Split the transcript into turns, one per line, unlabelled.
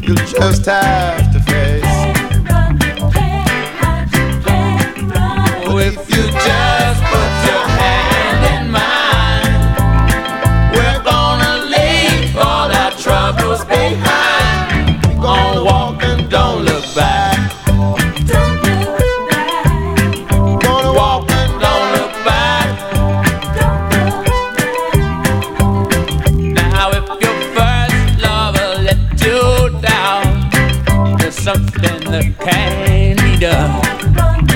You just have to face. Oh, if you just put your hand in mine, we're gonna leave all our troubles behind. We're gonna walk and don't look back. Gonna walk and don't look back. Now if your first lover let you down, there's something that can't be done.